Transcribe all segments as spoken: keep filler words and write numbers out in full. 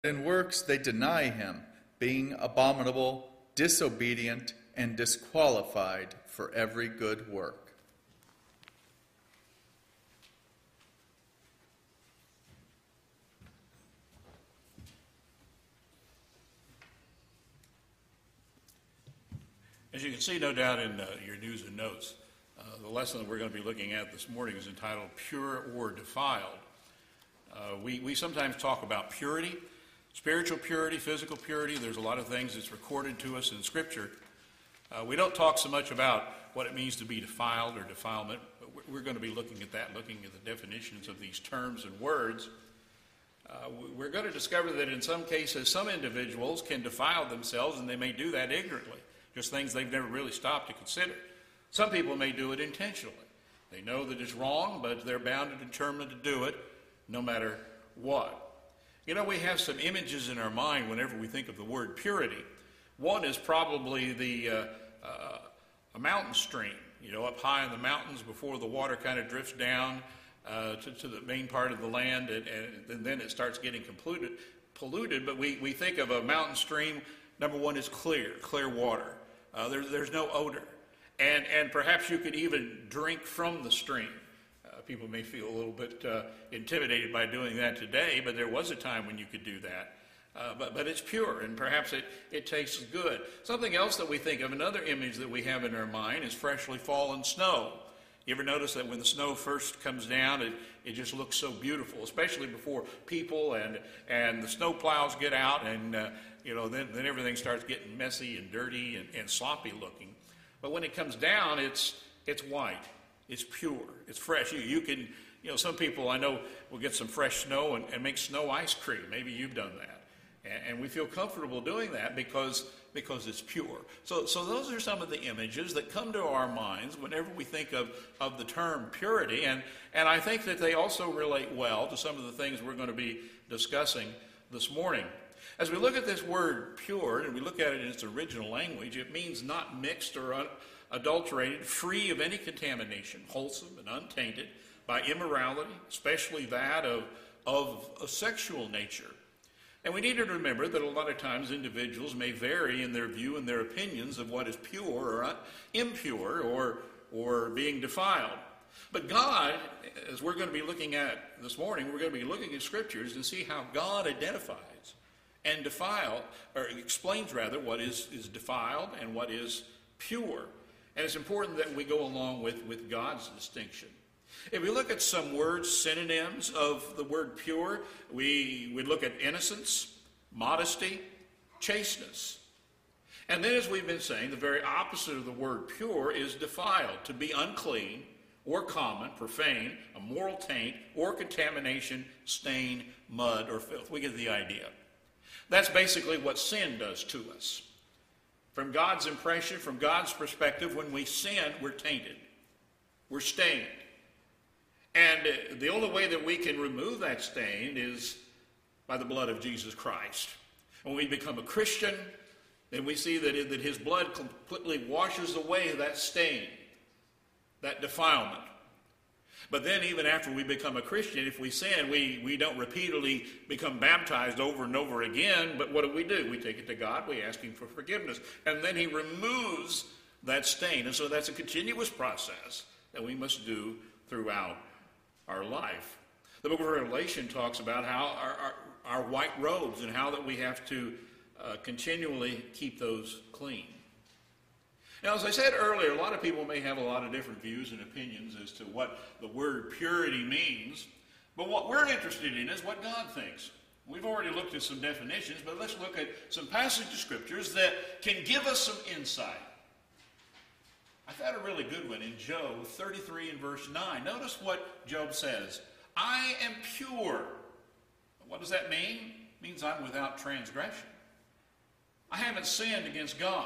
In works they deny him, being abominable, disobedient, and disqualified for every good work. As you can see, no doubt, in uh, your news and notes, uh, the lesson that we're going to be looking at this morning is entitled Pure or Defiled. Uh, we, we sometimes talk about purity, spiritual purity, physical purity. There's a lot of things that's recorded to us in Scripture. Uh, we don't talk so much about what it means to be defiled or defilement, but we're going to be looking at that, looking at the definitions of these terms and words. Uh, we're going to discover that in some cases, some individuals can defile themselves, and they may do that ignorantly, just things they've never really stopped to consider. Some people may do it intentionally. They know that it's wrong, but they're bound and determined to do it no matter what. You know, we have some images in our mind whenever we think of the word purity. One is probably the uh, uh, a mountain stream, you know, up high in the mountains before the water kind of drifts down uh, to, to the main part of the land, and, and, and then it starts getting polluted. polluted. But we, we think of a mountain stream, number one is clear, clear water. Uh, there, there's no odor. And, and perhaps you could even drink from the stream. Uh, people may feel a little bit uh, intimidated by doing that today, but there was a time when you could do that. Uh, but, but it's pure, and perhaps it, it tastes good. Something else that we think of, another image that we have in our mind, is freshly fallen snow. You ever notice that when the snow first comes down, it, it just looks so beautiful, especially before people and, and the snow plows get out, and uh, you know, then, then everything starts getting messy and dirty and, and sloppy looking. But when it comes down, it's it's white, it's pure, it's fresh. You, you can, you know, some people I know will get some fresh snow and, and make snow ice cream. Maybe you've done that. And, and we feel comfortable doing that because, because it's pure. So, so those are some of the images that come to our minds whenever we think of, of the term purity. And, and I think that they also relate well to some of the things we're going to be discussing this morning. As we look at this word pure, and we look at it in its original language, it means not mixed or un- adulterated, free of any contamination, wholesome and untainted by immorality, especially that of, of a sexual nature. And we need to remember that a lot of times individuals may vary in their view and their opinions of what is pure or un- impure or, or being defiled. But God, as we're going to be looking at this morning, we're going to be looking at Scriptures and see how God identifies and defile, or explains rather, what is, is defiled and what is pure. And it's important that we go along with, with God's distinction. If we look at some words, synonyms of the word pure, we would look at innocence, modesty, chasteness. And then, as we've been saying, the very opposite of the word pure is defiled, to be unclean or common, profane, a moral taint, or contamination, stain, mud, or filth. We get the idea. That's basically what sin does to us. From God's impression, from God's perspective, when we sin, we're tainted. We're stained. And the only way that we can remove that stain is by the blood of Jesus Christ. When we become a Christian, then we see that, that his blood completely washes away that stain, that defilement. But then even after we become a Christian, if we sin, we, we don't repeatedly become baptized over and over again. But what do we do? We take it to God. We ask him for forgiveness. And then he removes that stain. And so that's a continuous process that we must do throughout our life. The book of Revelation talks about how our, our, our white robes and how that we have to uh, continually keep those clean. Now, as I said earlier, a lot of people may have a lot of different views and opinions as to what the word purity means. But what we're interested in is what God thinks. We've already looked at some definitions, but let's look at some passage of scriptures that can give us some insight. I found a really good one in Job thirty-three and verse nine. Notice what Job says. I am pure. What does that mean? It means I'm without transgression. I haven't sinned against God.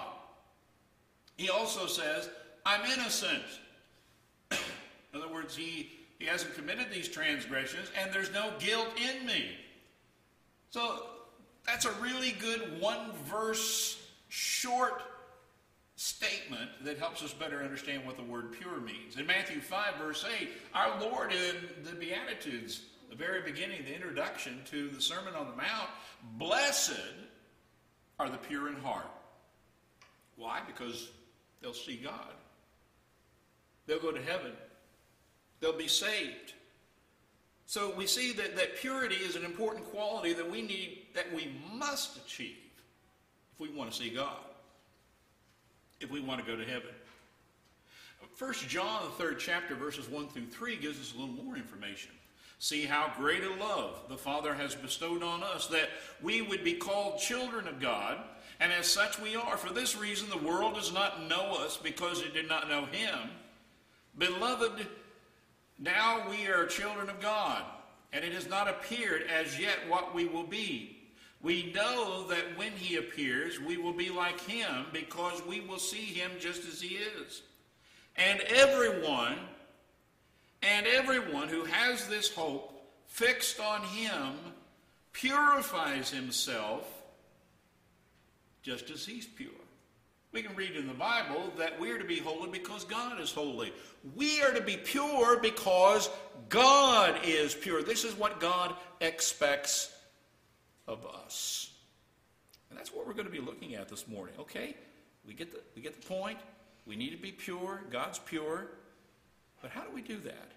He also says, I'm innocent. In other words, he, he hasn't committed these transgressions, and there's no guilt in me. So that's a really good one-verse, short statement that helps us better understand what the word pure means. In Matthew five, verse eight, our Lord in the Beatitudes the very beginning, the introduction to the Sermon on the Mount. Blessed are the pure in heart. Why? Because they'll see God. They'll go to heaven. They'll be saved. So we see that, that purity is an important quality that we need, that we must achieve if we want to see God, if we want to go to heaven. First John, the third chapter, verses one through three, gives us a little more information. See how great a love the Father has bestowed on us, that we would be called children of God, and as such we are. For this reason the world does not know us, because it did not know him. Beloved, now we are children of God, and it has not appeared as yet what we will be. We know that when he appears, we will be like him, because we will see him just as he is. And everyone, and everyone who has this hope fixed on him purifies himself just as he's pure. We can read in the Bible that we are to be holy because God is holy. We are to be pure because God is pure. This is what God expects of us. And that's what we're going to be looking at this morning. Okay, we get the, we get the point. We need to be pure. God's pure. But how do we do that?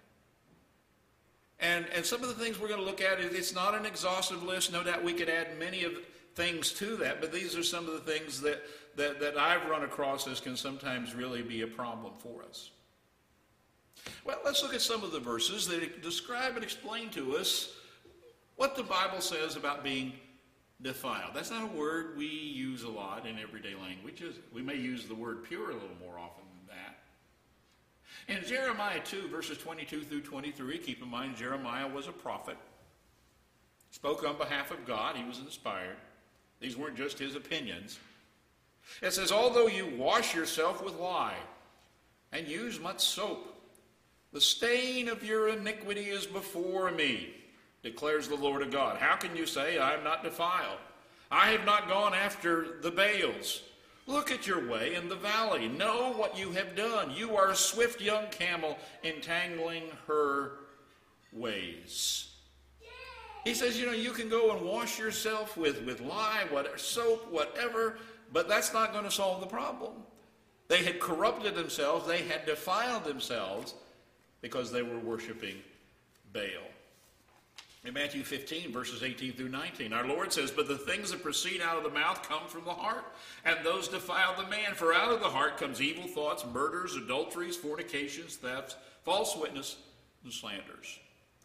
And, and some of the things we're going to look at, it's not an exhaustive list. No doubt we could add many of things to that, but these are some of the things that, that, that I've run across as can sometimes really be a problem for us. Well, let's look at some of the verses that describe and explain to us what the Bible says about being defiled. That's not a word we use a lot in everyday language, is it? We may use the word pure a little more often than that. In Jeremiah two, verses twenty-two through twenty-three, keep in mind Jeremiah was a prophet. Spoke on behalf of God. He was inspired. These weren't just his opinions. It says, although you wash yourself with lye and use much soap, the stain of your iniquity is before me, declares the Lord of God. How can you say, I am not defiled? I have not gone after the Baals. Look at your way in the valley. Know what you have done. You are a swift young camel entangling her ways. He says, you know, you can go and wash yourself with, with lye, whatever, soap, whatever, but that's not going to solve the problem. They had corrupted themselves. They had defiled themselves because they were worshiping Baal. In Matthew fifteen, verses eighteen through nineteen, our Lord says, but the things that proceed out of the mouth come from the heart, and those defile the man. For out of the heart comes evil thoughts, murders, adulteries, fornications, thefts, false witness, and slanders.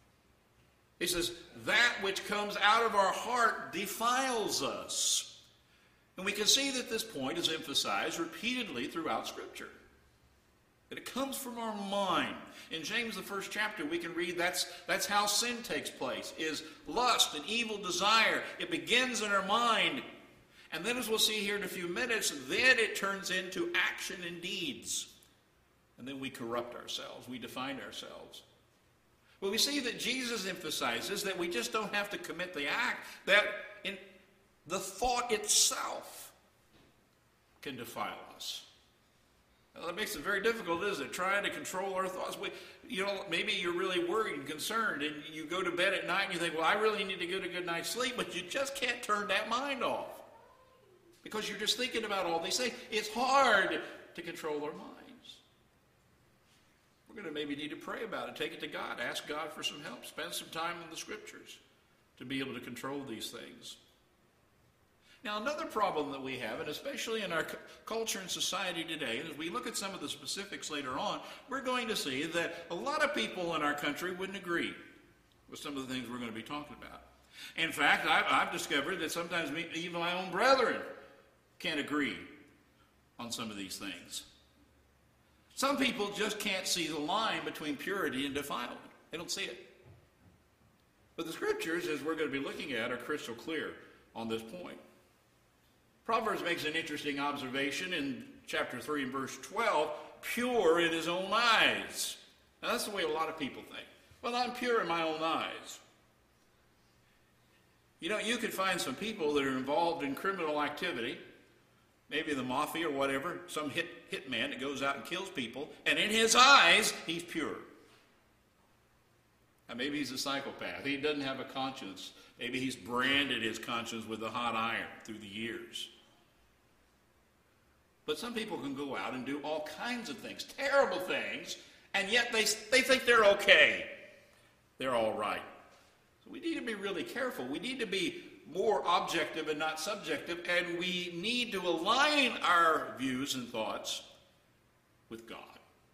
He says, that which comes out of our heart defiles us. And we can see that this point is emphasized repeatedly throughout Scripture. That it comes from our mind. In James, the first chapter, we can read that's, that's how sin takes place, is lust and evil desire. It begins in our mind. And then as we'll see here in a few minutes, then it turns into action and deeds. And then we corrupt ourselves. We define ourselves. Well, we see that Jesus emphasizes that we just don't have to commit the act, that in the thought itself can defile us. Well, that makes it very difficult, isn't it? Trying to control our thoughts. We, you know, maybe you're really worried and concerned, and you go to bed at night and you think, well, I really need to get a good night's sleep, but you just can't turn that mind off because you're just thinking about all these things. It's hard to control our minds. We're going to maybe need to pray about it, take it to God, ask God for some help, spend some time in the Scriptures to be able to control these things. Now, another problem that we have, and especially in our culture and society today, and as we look at some of the specifics later on, we're going to see that a lot of people in our country wouldn't agree with some of the things we're going to be talking about. In fact, I've, I've discovered that sometimes me, even my own brethren can't agree on some of these things. Some people just can't see the line between purity and defilement. They don't see it. But the Scriptures, as we're going to be looking at, are crystal clear on this point. Proverbs makes an interesting observation in chapter three and verse twelve, pure in his own eyes. Now that's the way a lot of people think. Well, I'm pure in my own eyes. You know, you could find some people that are involved in criminal activity, maybe the mafia or whatever, some hit, hit man that goes out and kills people, and in his eyes, he's pure. Now, maybe he's a psychopath. He doesn't have a conscience. Maybe he's branded his conscience with a hot iron through the years. But some people can go out and do all kinds of things, terrible things, and yet they, they think they're okay. They're all right. So we need to be really careful. We need to be more objective and not subjective, and we need to align our views and thoughts with God.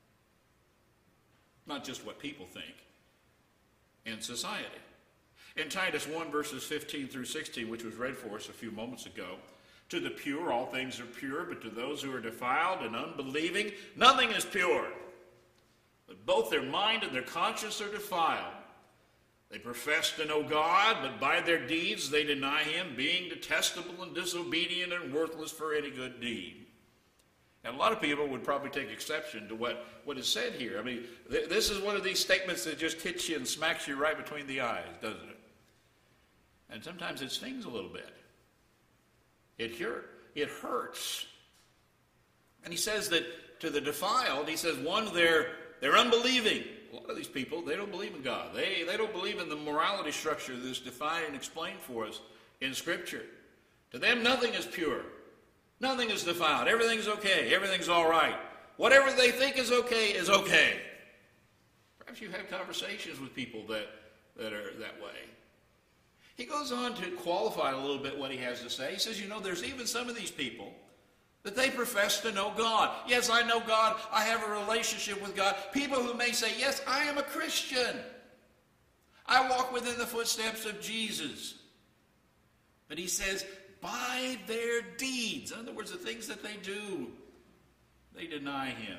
Not just what people think in society. In Titus one, verses fifteen through sixteen, which was read for us a few moments ago, to the pure all things are pure, but to those who are defiled and unbelieving, nothing is pure. But both their mind and their conscience are defiled. They profess to know God, but by their deeds they deny him, being detestable and disobedient and worthless for any good deed. And a lot of people would probably take exception to what, what is said here. I mean, th- this is one of these statements that just hits you and smacks you right between the eyes, doesn't it? And sometimes it stings a little bit. It, hurt, it hurts. And he says that to the defiled, he says, one, they're, they're unbelieving. A lot of these people, they don't believe in God. They, they don't believe in the morality structure that's defined and explained for us in Scripture. To them, nothing is pure. Nothing is defiled. Everything's okay. Everything's all right. Whatever they think is okay is okay. Perhaps you've had conversations with people that, that are that way. He goes on to qualify a little bit what he has to say. He says, you know, there's even some of these people that they profess to know God. Yes, I know God. I have a relationship with God. People who may say, yes, I am a Christian. I walk within the footsteps of Jesus. But he says, by their deeds, in other words, the things that they do, they deny him.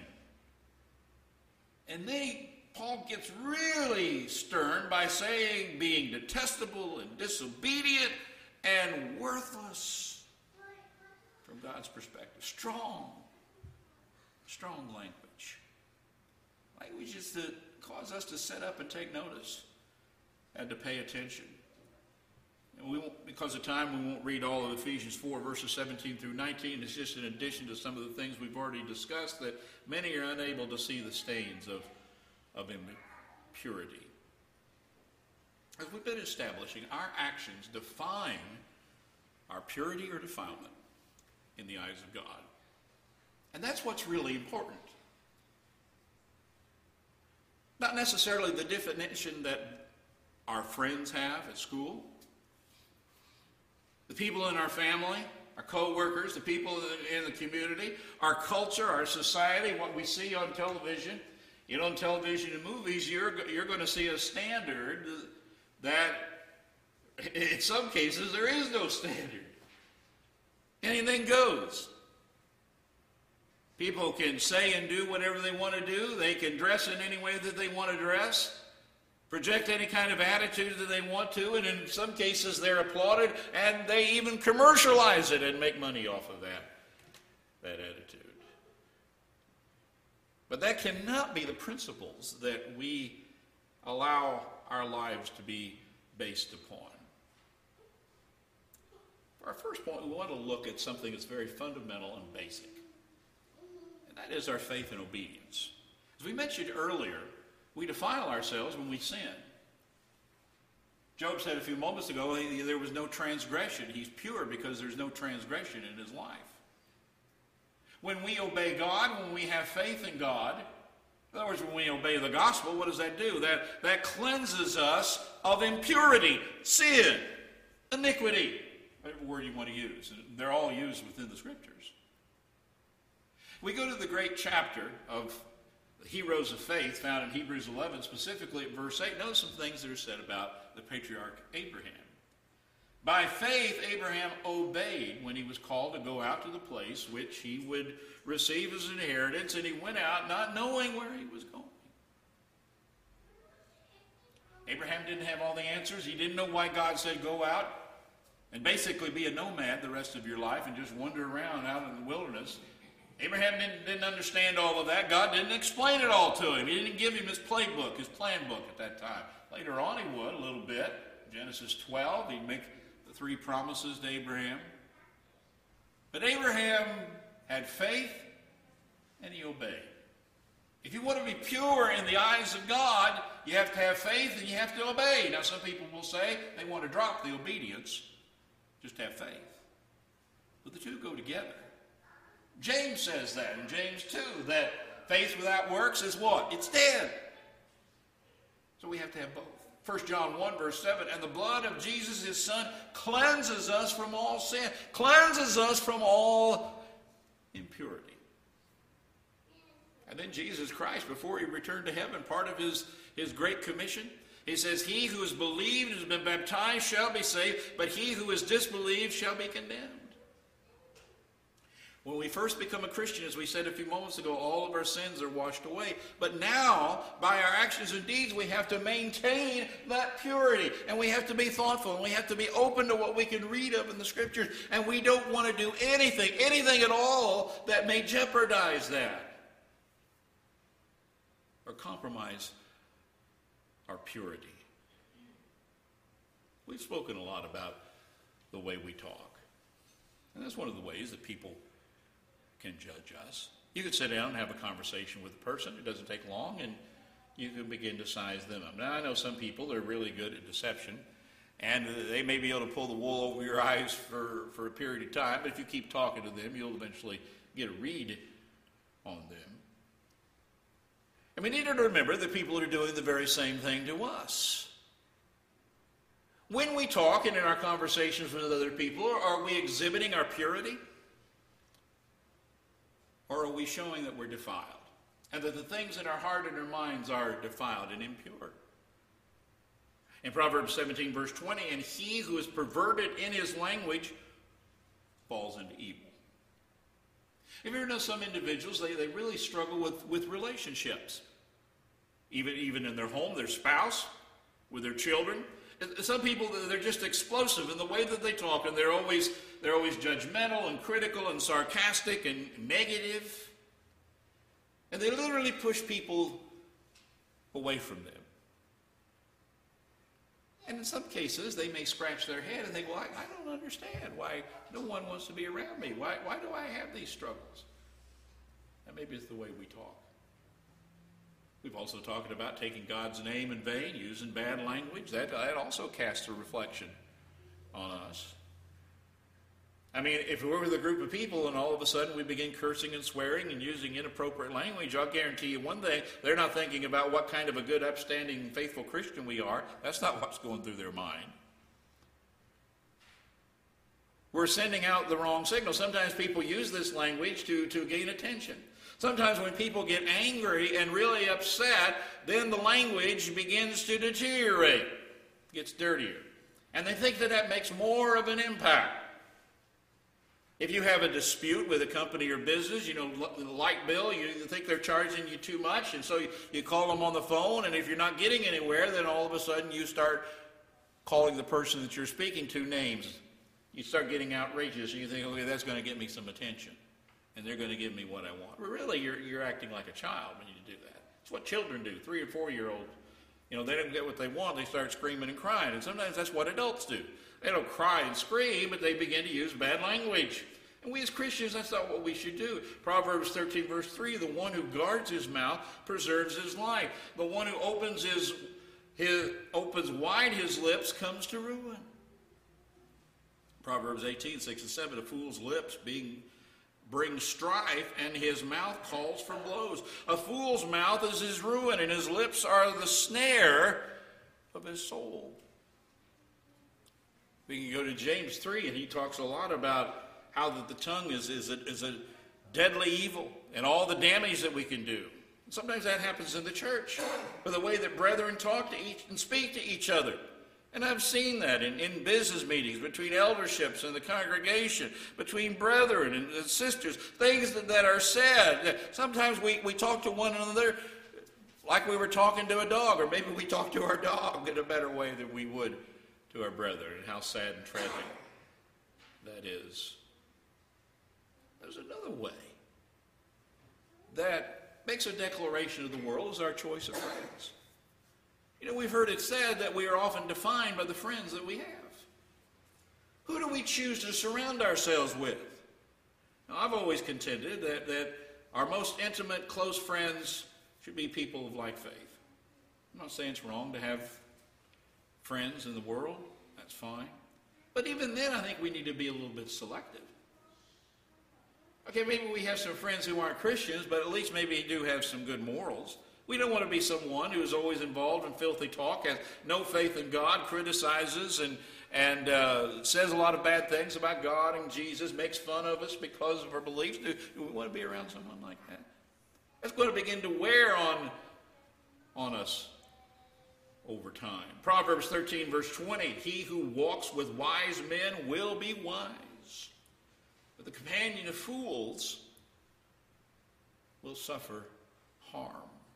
And they, Paul gets really stern by saying being detestable and disobedient and worthless from God's perspective. Strong, strong language. Language is to cause us to sit up and take notice and to pay attention. And we won't, because of time, we won't read all of Ephesians four, verses seventeen through nineteen. It's just in addition to some of the things we've already discussed that many are unable to see the stains of, of impurity. As we've been establishing, our actions define our purity or defilement in the eyes of God. And that's what's really important. Not necessarily the definition that our friends have at school, the people in our family, our co-workers, the people in the community, our culture, our society, what we see on television. You know, on television and movies, you're, you're going to see a standard that in some cases there is no standard. Anything goes. People can say and do whatever they want to do. They can dress in any way that they want to dress. Project any kind of attitude that they want to, and in some cases they're applauded, and they even commercialize it and make money off of that, that attitude. But that cannot be the principles that we allow our lives to be based upon. For our first point, we want to look at something that's very fundamental and basic, and that is our faith and obedience. As we mentioned earlier, we defile ourselves when we sin. Job said a few moments ago, he, there was no transgression. He's pure because there's no transgression in his life. When we obey God, when we have faith in God, in other words, when we obey the gospel, what does that do? That, that cleanses us of impurity, sin, iniquity, whatever word you want to use. They're all used within the Scriptures. We go to the great chapter of the heroes of faith found in Hebrews eleven, specifically at verse eight. Notice some things that are said about the patriarch Abraham. By faith, Abraham obeyed when he was called to go out to the place which he would receive as an inheritance, and he went out not knowing where he was going. Abraham didn't have all the answers. He didn't know why God said go out and basically be a nomad the rest of your life and just wander around out in the wilderness. Abraham didn't, didn't understand all of that. God didn't explain it all to him. He didn't give him his playbook, his plan book at that time. Later on he would a little bit. Genesis twelve, he'd make the three promises to Abraham. But Abraham had faith and he obeyed. If you want to be pure in the eyes of God, you have to have faith and you have to obey. Now, some people will say they want to drop the obedience, just have faith. But the two go together. James says that in James two, that faith without works is what? It's dead. So we have to have both. First John one, verse seven, and the blood of Jesus, his Son, cleanses us from all sin, cleanses us from all impurity. And then Jesus Christ, before he returned to heaven, part of his, his great commission, he says, he who has believed and has been baptized shall be saved, but he who has disbelieved shall be condemned. When we first become a Christian, as we said a few moments ago, all of our sins are washed away. But now, by our actions and deeds, we have to maintain that purity. And we have to be thoughtful. And we have to be open to what we can read of in the Scriptures. And we don't want to do anything, anything at all that may jeopardize that or compromise our purity. We've spoken a lot about the way we talk. And that's one of the ways that people can judge us. You could sit down and have a conversation with a person. It doesn't take long, and you can begin to size them up. Now, I know some people that are really good at deception, and they may be able to pull the wool over your eyes for, for a period of time, but if you keep talking to them, you'll eventually get a read on them. And we need to remember that people are doing the very same thing to us. When we talk and in our conversations with other people, are we exhibiting our purity? Or are we showing that we're defiled? And that the things in our heart and our minds are defiled and impure? In Proverbs seventeen, verse twenty, and he who is perverted in his language falls into evil. Have you ever known some individuals, they, they really struggle with, with relationships? Even, even in their home, their spouse, with their children. Some people, they're just explosive in the way that they talk, and they're always they're always judgmental and critical and sarcastic and negative. And they literally push people away from them. And in some cases, they may scratch their head and think, well, I, I don't understand why no one wants to be around me. Why, why do I have these struggles? And maybe it's the way we talk. We've also talked about taking God's name in vain, using bad language. That, that also casts a reflection on us. I mean, if we're with a group of people and all of a sudden we begin cursing and swearing and using inappropriate language, I'll guarantee you one thing, they're not thinking about what kind of a good, upstanding, faithful Christian we are. That's not what's going through their mind. We're sending out the wrong signal. Sometimes people use this language to, to gain attention. Sometimes when people get angry and really upset, then the language begins to deteriorate, gets dirtier. And they think that that makes more of an impact. If you have a dispute with a company or business, you know, the light bill, you think they're charging you too much, and so you, you call them on the phone, and if you're not getting anywhere, then all of a sudden you start calling the person that you're speaking to names. You start getting outrageous, and you think, okay, that's going to get me some attention, and they're going to give me what I want. But really, you're, you're acting like a child when you do that. It's what children do, three or four-year-olds. You know, they don't get what they want, they start screaming and crying, and sometimes that's what adults do. They don't cry and scream, but they begin to use bad language. And we as Christians, that's not what we should do. Proverbs thirteen, verse three, the one who guards his mouth preserves his life. The one who opens his, his opens wide his lips comes to ruin. Proverbs eighteen, six and seven, a fool's lips being bring strife, and his mouth calls for blows. A fool's mouth is his ruin, and his lips are the snare of his soul. We can go to James three, and he talks a lot about how that the tongue is, is, a, is a deadly evil and all the damage that we can do. Sometimes that happens in the church, with the way that brethren talk to each and speak to each other. And I've seen that in, in business meetings, between elderships and the congregation, between brethren and, and sisters, things that, that are said. Sometimes we, we talk to one another like we were talking to a dog, or maybe we talk to our dog in a better way than we would to our brethren, and how sad and tragic that is. There's another way that makes a declaration of the world as our choice of friends. You know, we've heard it said that we are often defined by the friends that we have. Who do we choose to surround ourselves with? Now, I've always contended that, that our most intimate, close friends should be people of like faith. I'm not saying it's wrong to have friends in the world. That's fine. But even then, I think we need to be a little bit selective. Okay, maybe we have some friends who aren't Christians, but at least maybe do have some good morals. We don't want to be someone who is always involved in filthy talk, has no faith in God, criticizes and, and uh, says a lot of bad things about God and Jesus, makes fun of us because of our beliefs. Do, do we want to be around someone like that? That's going to begin to wear on, on us over time. Proverbs thirteen, verse twenty, he who walks with wise men will be wise, but the companion of fools will suffer harm.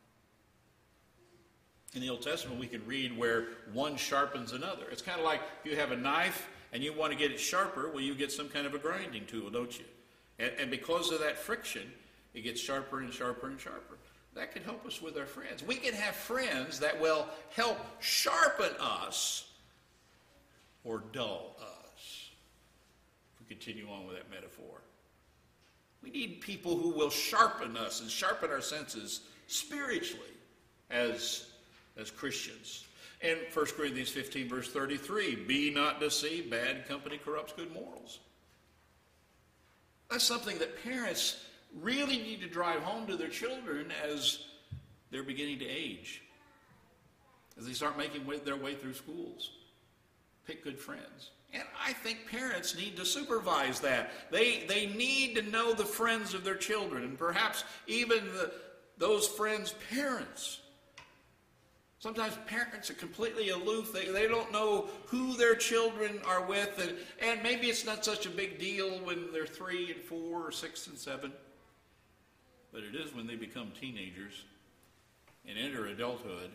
In the Old Testament, we can read where one sharpens another. It's kind of like if you have a knife and you want to get it sharper, well, you get some kind of a grinding tool, don't you? And, and because of that friction, it gets sharper and sharper and sharper. That can help us with our friends. We can have friends that will help sharpen us or dull us. If we continue on with that metaphor. We need people who will sharpen us and sharpen our senses spiritually as, as Christians. In First Corinthians fifteen, verse thirty-three, be not deceived, bad company corrupts good morals. That's something that parents really need to drive home to their children as they're beginning to age, as they start making way, their way through schools. Pick good friends. And I think parents need to supervise that. They, they need to know the friends of their children, and perhaps even the, those friends' parents. Sometimes parents are completely aloof. They, they don't know who their children are with, and, and maybe it's not such a big deal when they're three and four or six and seven. But it is when they become teenagers and enter adulthood.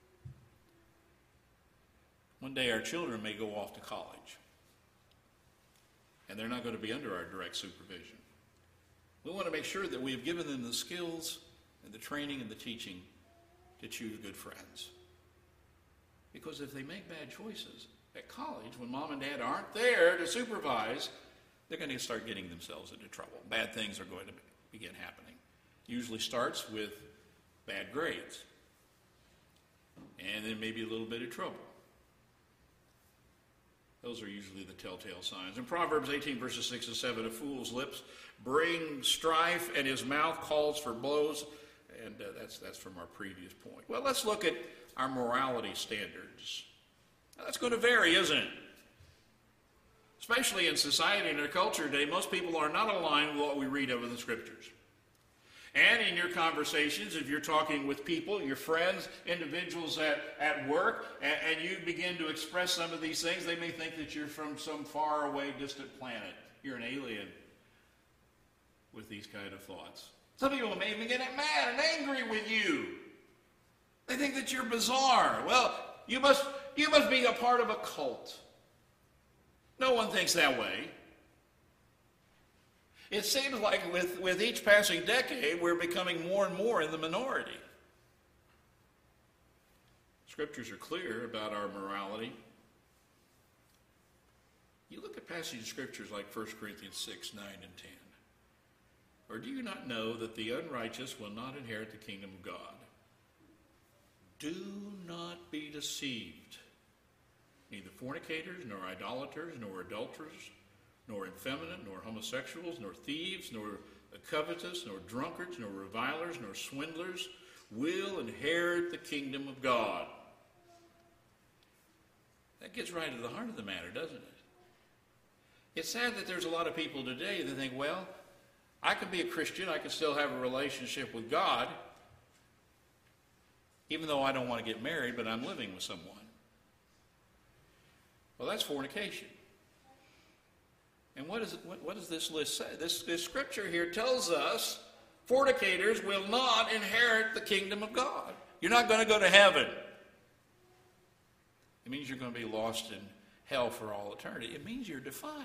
One day our children may go off to college, and they're not going to be under our direct supervision. We want to make sure that we have given them the skills and the training and the teaching to choose good friends. Because if they make bad choices at college, when mom and dad aren't there to supervise, they're going to start getting themselves into trouble. Bad things are going to begin happening. Usually starts with bad grades, and then maybe a little bit of trouble. Those are usually the telltale signs. In Proverbs eighteen, verses six and seven, a fool's lips bring strife, and his mouth calls for blows. And uh, that's, that's from our previous point. Well, let's look at our morality standards. Now, that's going to vary, isn't it? Especially in society and our culture today, most people are not aligned with what we read of in the Scriptures. And in your conversations, if you're talking with people, your friends, individuals at, at work, and, and you begin to express some of these things, they may think that you're from some faraway, distant planet. You're an alien with these kind of thoughts. Some people may even get mad and angry with you. They think that you're bizarre. Well, you must, you must be a part of a cult. No one thinks that way. It seems like with, with each passing decade, we're becoming more and more in the minority. Scriptures are clear about our morality. You look at passages of Scriptures like First Corinthians six, nine, and ten. Or do you not know that the unrighteous will not inherit the kingdom of God? Do not be deceived. Neither fornicators, nor idolaters, nor adulterers, nor effeminate, nor homosexuals, nor thieves, nor covetous, nor drunkards, nor revilers, nor swindlers will inherit the kingdom of God. That gets right to the heart of the matter, doesn't it? It's sad that there's a lot of people today that think, well, I can be a Christian, I can still have a relationship with God, even though I don't want to get married, but I'm living with someone. Well, that's fornication. And what, is it, what, what does this list say? This, this scripture here tells us fornicators will not inherit the kingdom of God. You're not going to go to heaven. It means you're going to be lost in hell for all eternity. It means you're defiled.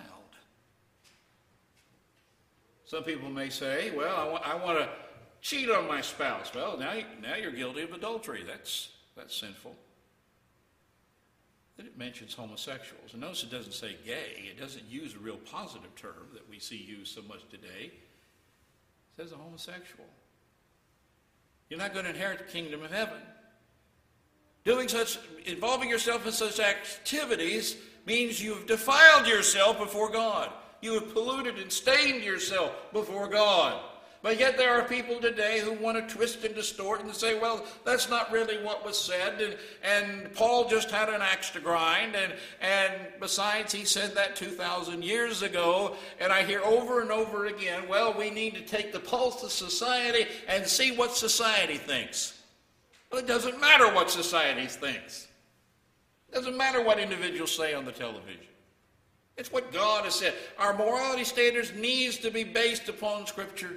Some people may say, well, I want, I want to cheat on my spouse. Well, now, now you're guilty of adultery. That's, that's sinful. Then it mentions homosexuals. And notice it doesn't say gay. It doesn't use a real positive term that we see used so much today. It says a homosexual. You're not going to inherit the kingdom of heaven. Doing such, involving yourself in such activities means you've defiled yourself before God. You have polluted and stained yourself before God. But yet there are people today who want to twist and distort and say, well, that's not really what was said, and, and Paul just had an axe to grind, and, and besides, he said that two thousand years ago, and I hear over and over again, well, we need to take the pulse of society and see what society thinks. Well, it doesn't matter what society thinks. It doesn't matter what individuals say on the television. It's what God has said. Our morality standards needs to be based upon Scripture.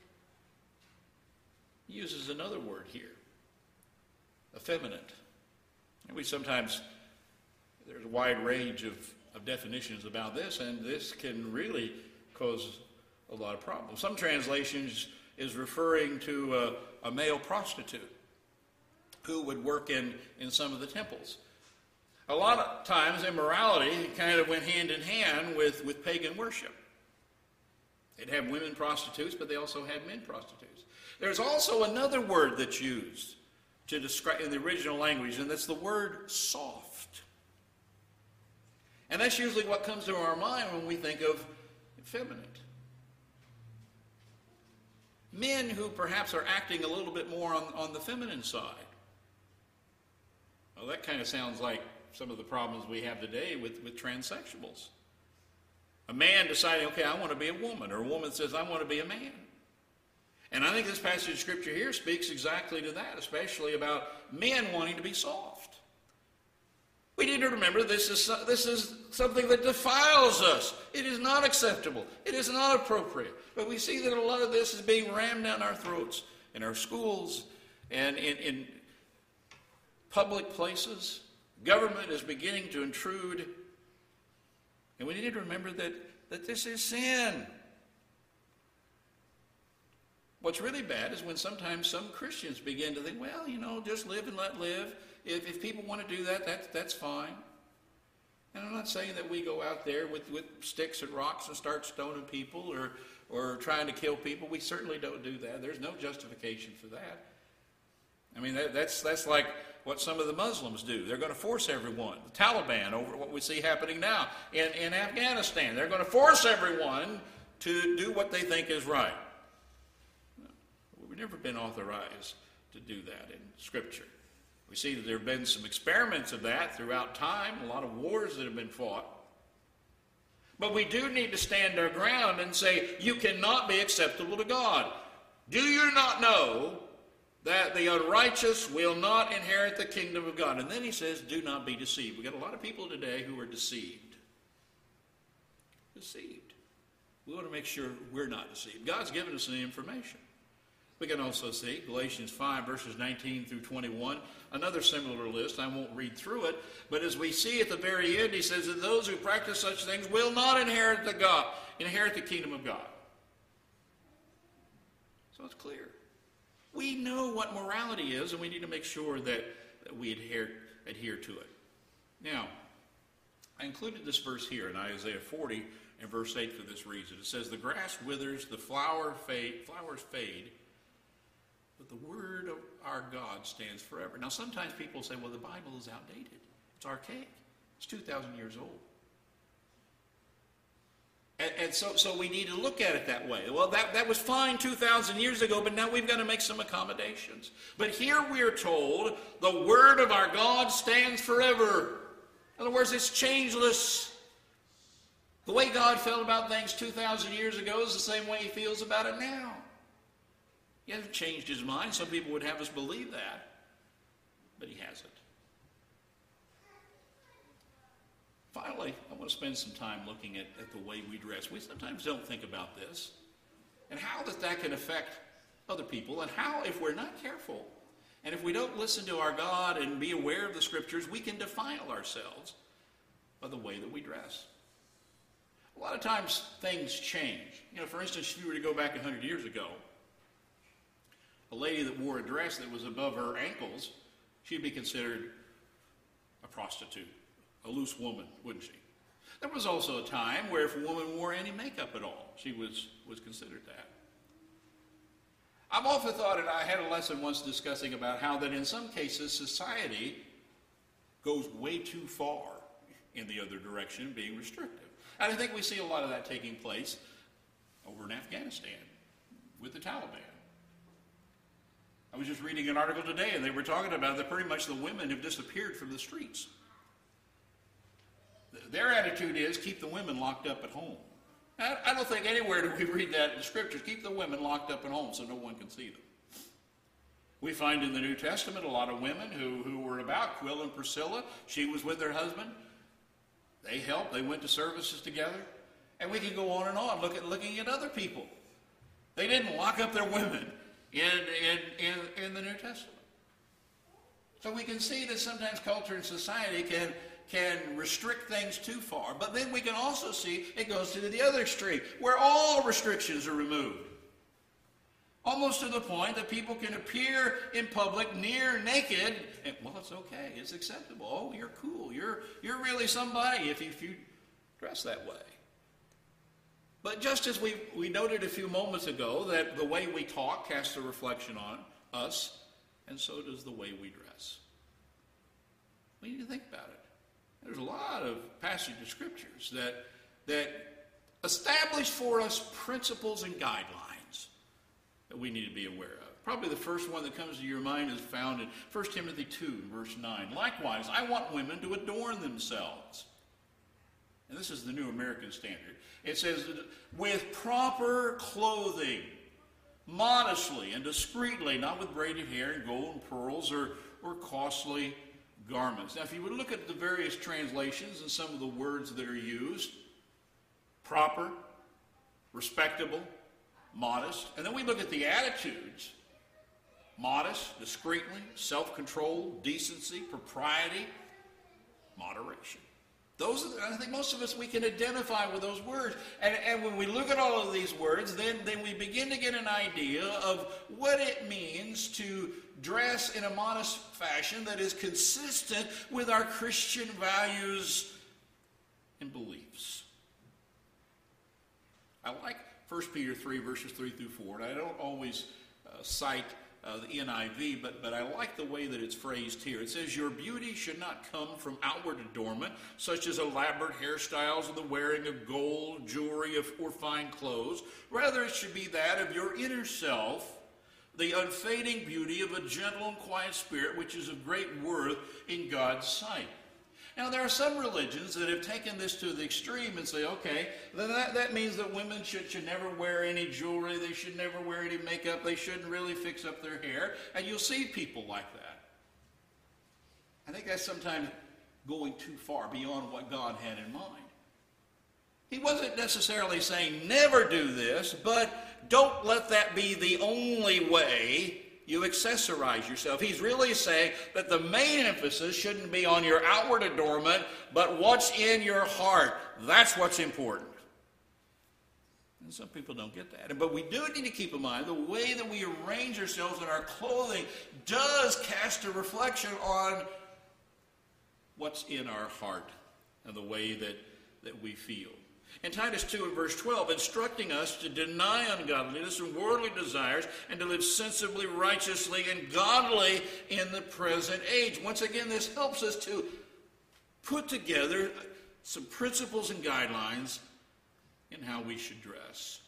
He uses another word here, effeminate. And we sometimes, there's a wide range of, of definitions about this, and this can really cause a lot of problems. Some translations is referring to a, a male prostitute who would work in, in some of the temples. A lot of times immorality kind of went hand in hand with, with pagan worship. They'd have women prostitutes, but they also had men prostitutes. There's also another word that's used to describe in the original language, and that's the word soft. And that's usually what comes to our mind when we think of effeminate. Men who perhaps are acting a little bit more on, on the feminine side. Well, that kind of sounds like some of the problems we have today with, with transsexuals. A man deciding, okay, I want to be a woman, or a woman says, I want to be a man. And I think this passage of Scripture here speaks exactly to that, especially about men wanting to be soft. We need to remember this is, this is something that defiles us. It is not acceptable. It is not appropriate. But we see that a lot of this is being rammed down our throats in our schools and in, in public places. Government is beginning to intrude. And we need to remember that, that this is sin. What's really bad is when sometimes some Christians begin to think, well, you know, just live and let live. If, if people want to do that, that, that's fine. And I'm not saying that we go out there with, with sticks and rocks and start stoning people or, or trying to kill people. We certainly don't do that. There's no justification for that. I mean, that, that's, that's like what some of the Muslims do. They're going to force everyone. The Taliban, over what we see happening now in, in Afghanistan, they're going to force everyone to do what they think is right. We've never been authorized to do that in Scripture. We see that there have been some experiments of that throughout time, a lot of wars that have been fought. But we do need to stand our ground and say, you cannot be acceptable to God. Do you not know that the unrighteous will not inherit the kingdom of God? And then he says, do not be deceived. We've got a lot of people today who are deceived. Deceived. We want to make sure we're not deceived. God's given us the information. We can also see Galatians five, verses nineteen through twenty-one, another similar list. I won't read through it, but as we see at the very end, he says that those who practice such things will not inherit the God, inherit the kingdom of God. So it's clear. We know what morality is, and we need to make sure that, that we adhere, adhere to it. Now, I included this verse here in Isaiah forty and verse eight for this reason. It says, the grass withers, the flower fade, flowers fade, but the word of our God stands forever. Now, sometimes people say, well, the Bible is outdated. It's archaic. It's two thousand years old. And, and so, so we need to look at it that way. Well, that, that was fine two thousand years ago, but now we've got to make some accommodations. But here we are told the word of our God stands forever. In other words, it's changeless. The way God felt about things two thousand years ago is the same way he feels about it now. He hasn't changed his mind. Some people would have us believe that, but he hasn't. Finally, I want to spend some time looking at, at the way we dress. We sometimes don't think about this and how that, that can affect other people, and how, if we're not careful, and if we don't listen to our God and be aware of the Scriptures, we can defile ourselves by the way that we dress. A lot of times things change. You know, for instance, if you were to go back one hundred years ago, a lady that wore a dress that was above her ankles, she'd be considered a prostitute, a loose woman, wouldn't she? There was also a time where if a woman wore any makeup at all, she was, was considered that. I've often thought, and I had a lesson once discussing about how that in some cases society goes way too far in the other direction, being restrictive. And I think we see a lot of that taking place over in Afghanistan with the Taliban. I was just reading an article today, and they were talking about that pretty much the women have disappeared from the streets. Their attitude is keep the women locked up at home. I don't think anywhere do we read that in the Scriptures. Keep the women locked up at home so no one can see them. We find in the New Testament a lot of women who, who were about. Aquila and Priscilla, she was with her husband. They helped. They went to services together. And we can go on and on look at, looking at other people. They didn't lock up their women in, in, in, in the New Testament. So we can see that sometimes culture and society can can restrict things too far. But then we can also see it goes to the other extreme, where all restrictions are removed. Almost to the point that people can appear in public near naked, and well, it's okay, it's acceptable. Oh, you're cool, you're, you're really somebody if you, if you dress that way. But just as we, we noted a few moments ago that the way we talk casts a reflection on us, and so does the way we dress. We need to think about it. There's a lot of passages of scriptures that, that establish for us principles and guidelines that we need to be aware of. Probably the first one that comes to your mind is found in First Timothy two, verse nine. Likewise, I want women to adorn themselves. And this is the New American Standard. It says, with proper clothing, modestly and discreetly, not with braided hair and gold and pearls or, or costly garments. Now, if you would look at the various translations and some of the words that are used, proper, respectable, modest, and then we look at the attitudes, modest, discreetly, self-control, decency, propriety, moderation. Those are, I think most of us, we can identify with those words. And, and when we look at all of these words, then, then we begin to get an idea of what it means to dress in a modest fashion that is consistent with our Christian values and beliefs. I like First Peter three, verses three through four, and I don't always uh, cite uh, the N I V, but, but I like the way that it's phrased here. It says, your beauty should not come from outward adornment, such as elaborate hairstyles and the wearing of gold, jewelry, or fine clothes. Rather, it should be that of your inner self, the unfading beauty of a gentle and quiet spirit, which is of great worth in God's sight. Now, there are some religions that have taken this to the extreme and say, okay, then that, that means that women should, should never wear any jewelry, they should never wear any makeup, they shouldn't really fix up their hair, and you'll see people like that. I think that's sometimes going too far beyond what God had in mind. He wasn't necessarily saying never do this, but don't let that be the only way you accessorize yourself. He's really saying that the main emphasis shouldn't be on your outward adornment, but what's in your heart. That's what's important. And some people don't get that. But we do need to keep in mind the way that we arrange ourselves in our clothing does cast a reflection on what's in our heart and the way that, that we feel. In Titus two and verse twelve, instructing us to deny ungodliness and worldly desires and to live sensibly, righteously, and godly in the present age. Once again, this helps us to put together some principles and guidelines in how we should dress.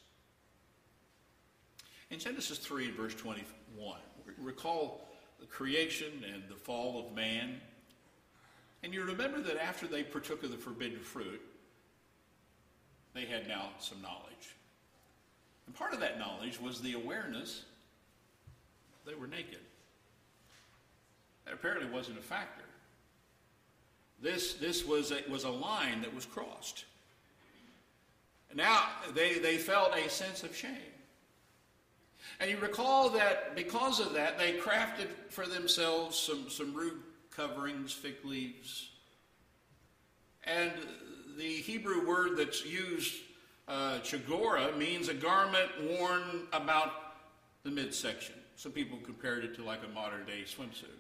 In Genesis three and verse twenty-one, recall the creation and the fall of man. And you remember that after they partook of the forbidden fruit, they had now some knowledge. And part of that knowledge was the awareness they were naked. That apparently wasn't a factor. This, this was, a, was a line that was crossed. Now they, they felt a sense of shame. And you recall that because of that, they crafted for themselves some, some rude coverings, fig leaves. And the Hebrew word that's used, uh, chagora, means a garment worn about the midsection. Some people compared it to like a modern-day swimsuit.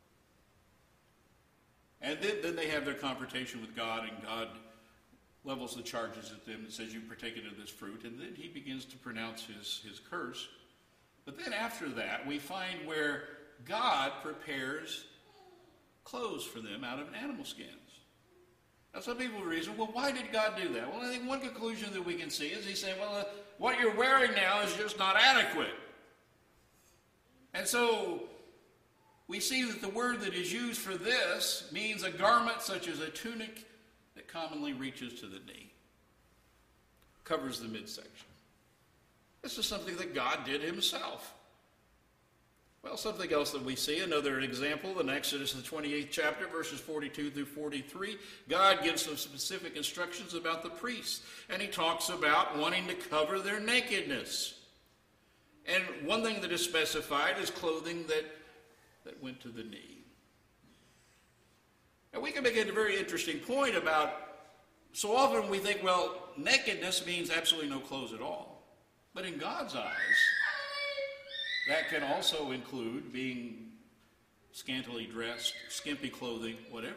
And then, then they have their confrontation with God, and God levels the charges at them and says, you've partaken of this fruit. And then he begins to pronounce his, his curse. But then after that, we find where God prepares clothes for them out of animal skins. Now, some people reason, well, why did God do that? Well, I think one conclusion that we can see is he's saying, well, uh, what you're wearing now is just not adequate. And so we see that the word that is used for this means a garment such as a tunic that commonly reaches to the knee, covers the midsection. This is something that God did himself. Well, something else that we see, another example, in Exodus, the twenty-eighth chapter, verses forty-two through forty-three, God gives some specific instructions about the priests, and he talks about wanting to cover their nakedness. And one thing that is specified is clothing that, that went to the knee. And we can make a very interesting point about, so often we think, well, nakedness means absolutely no clothes at all. But in God's eyes, that can also include being scantily dressed, skimpy clothing, whatever.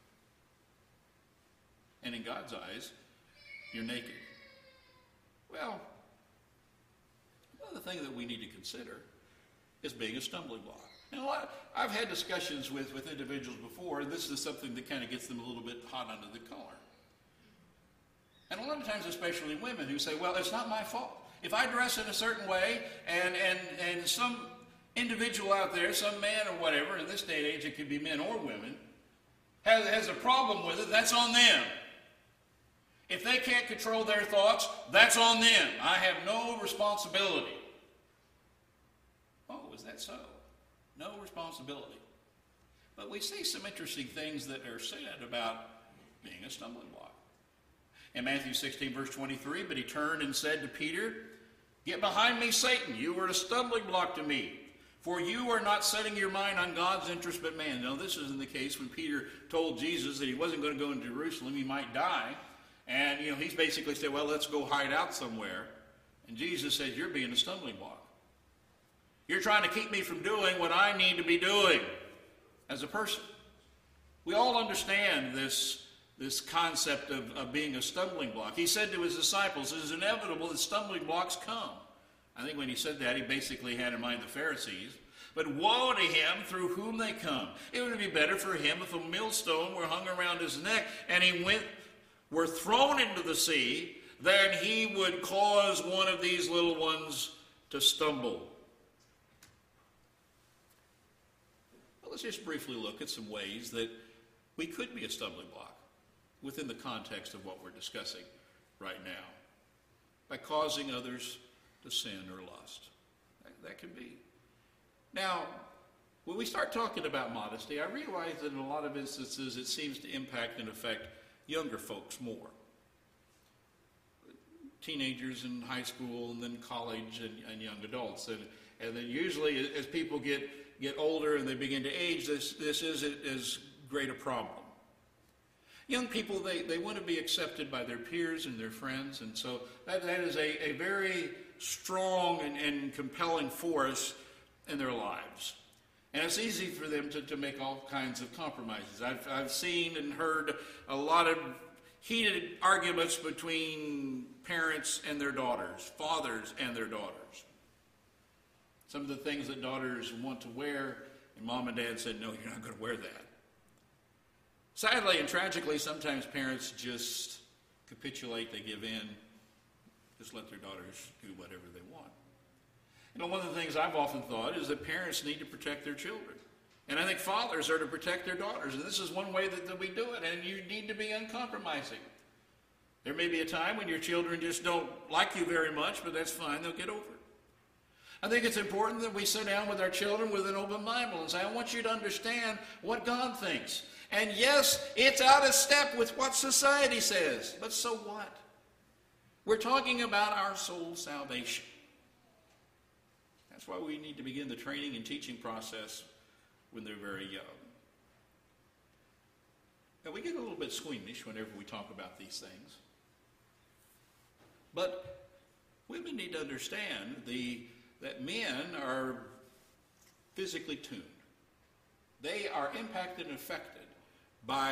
And in God's eyes, you're naked. Well, another thing that we need to consider is being a stumbling block. Now, I've had discussions with, with individuals before, and this is something that kind of gets them a little bit hot under the collar. And a lot of times, especially women who say, well, it's not my fault. If I dress in a certain way, and, and, and some individual out there, some man or whatever, in this day and age it could be men or women, has, has a problem with it, that's on them. If they can't control their thoughts, that's on them. I have no responsibility. Oh, is that so? No responsibility. But we see some interesting things that are said about being a stumbling block. In Matthew sixteen, verse twenty-three, but he turned and said to Peter, "Get behind me, Satan. You are a stumbling block to me, for you are not setting your mind on God's interest but man." Now, this isn't the case when Peter told Jesus that he wasn't going to go into Jerusalem, he might die. And, you know, he's basically said, well, let's go hide out somewhere. And Jesus said, you're being a stumbling block. You're trying to keep me from doing what I need to be doing as a person. We all understand this This concept of, of being a stumbling block. He said to his disciples, it is inevitable that stumbling blocks come. I think when he said that, he basically had in mind the Pharisees. But woe to him through whom they come. It would be better for him if a millstone were hung around his neck and he went, were thrown into the sea, than he would cause one of these little ones to stumble. Well, let's just briefly look at some ways that we could be a stumbling block within the context of what we're discussing right now, by causing others to sin or lust. That, that could be. Now, when we start talking about modesty, I realize that in a lot of instances it seems to impact and affect younger folks more. Teenagers in high school and then college and, and young adults. And, and then usually as people get, get older and they begin to age, this, this isn't as great a problem. Young people, they, they want to be accepted by their peers and their friends, and so that, that is a, a very strong and, and compelling force in their lives. And it's easy for them to, to make all kinds of compromises. I've, I've seen and heard a lot of heated arguments between parents and their daughters, fathers and their daughters. Some of the things that daughters want to wear, and mom and dad said, no, you're not going to wear that. Sadly and tragically, sometimes parents just capitulate, they give in, just let their daughters do whatever they want. You know, one of the things I've often thought is that parents need to protect their children. And I think fathers are to protect their daughters. And this is one way that, that we do it. And you need to be uncompromising. There may be a time when your children just don't like you very much, but that's fine. They'll get over it. I think it's important that we sit down with our children with an open Bible and say, I want you to understand what God thinks. And yes, it's out of step with what society says. But so what? We're talking about our soul's salvation. That's why we need to begin the training and teaching process when they're very young. Now, we get a little bit squeamish whenever we talk about these things. But women need to understand the, that men are physically tuned. They are impacted and affected by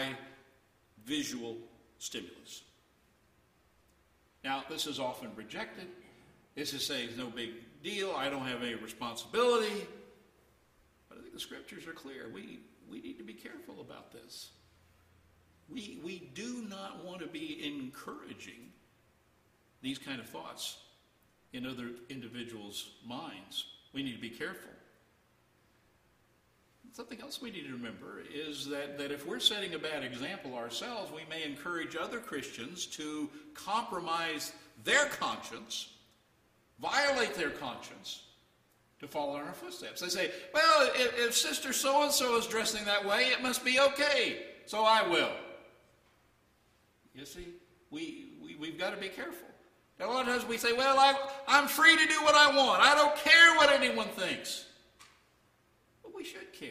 visual stimulus. Now, this is often rejected. It's to say it's no big deal. I don't have any responsibility. But I think the scriptures are clear. We, we need to be careful about this. We, we do not want to be encouraging these kind of thoughts in other individuals' minds. We need to be careful. Something else we need to remember is that, that if we're setting a bad example ourselves, we may encourage other Christians to compromise their conscience, violate their conscience, to follow in our footsteps. They say, well, if, if Sister so-and-so is dressing that way, it must be okay, so I will. You see, we, we, we've got to be careful. Now, a lot of times we say, well, I, I'm free to do what I want. I don't care what anyone thinks. But we should care.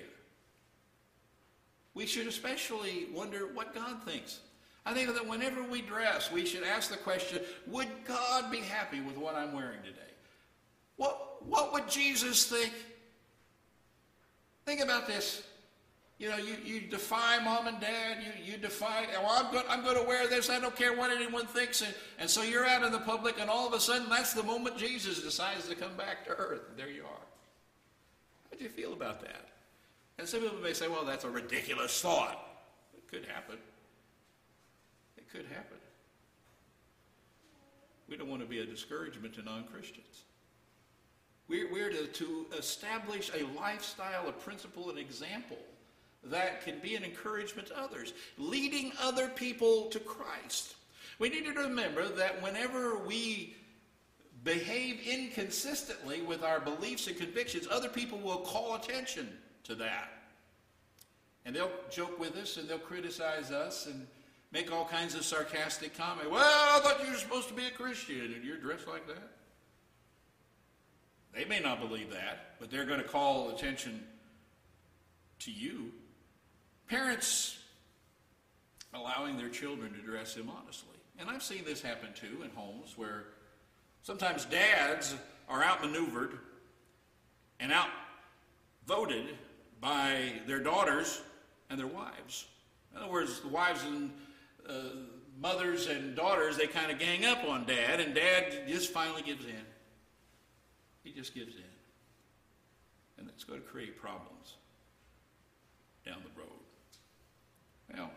We should especially wonder what God thinks. I think that whenever we dress, we should ask the question, would God be happy with what I'm wearing today? What, what would Jesus think? Think about this. You know, you, you defy mom and dad. You, you defy, well, I'm going, I'm going to wear this. I don't care what anyone thinks. And, and so you're out in the public, and all of a sudden, that's the moment Jesus decides to come back to earth. There you are. How do you feel about that? And some people may say, well, that's a ridiculous thought. It could happen. It could happen. We don't want to be a discouragement to non-Christians. We're, we're to, to establish a lifestyle, a principle, an example that can be an encouragement to others, leading other people to Christ. We need to remember that whenever we behave inconsistently with our beliefs and convictions, other people will call attention to that. And they'll joke with us, and they'll criticize us, and make all kinds of sarcastic comments. Well, I thought you were supposed to be a Christian, and you're dressed like that. They may not believe that, but they're going to call attention to you. Parents allowing their children to dress immodestly. And I've seen this happen too in homes where sometimes dads are outmaneuvered and outvoted by their daughters and their wives. In other words, the wives and uh, mothers and daughters, they kind of gang up on dad, and dad just finally gives in. He just gives in. And that's going to create problems down the road. Well,